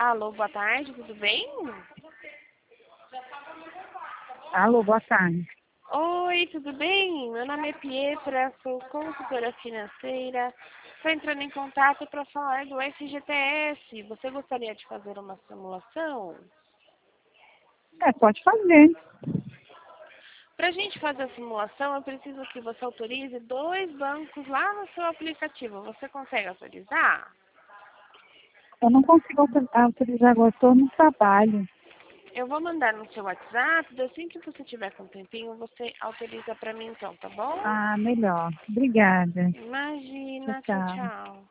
Alô, boa tarde, tudo bem? Alô, boa tarde. Oi, tudo bem? Meu nome é Pietra, sou consultora financeira. Estou entrando em contato para falar do FGTS. Você gostaria de fazer uma simulação? Pode fazer. Para a gente fazer a simulação, eu preciso que você autorize 2 bancos lá no seu aplicativo. Você consegue autorizar? Eu não consigo autorizar agora, estou no trabalho. Eu vou mandar no seu WhatsApp, assim que você tiver com um tempinho, você autoriza para mim então, tá bom? Melhor. Obrigada. Tchau, Imagina, tchau, tchau. tchau.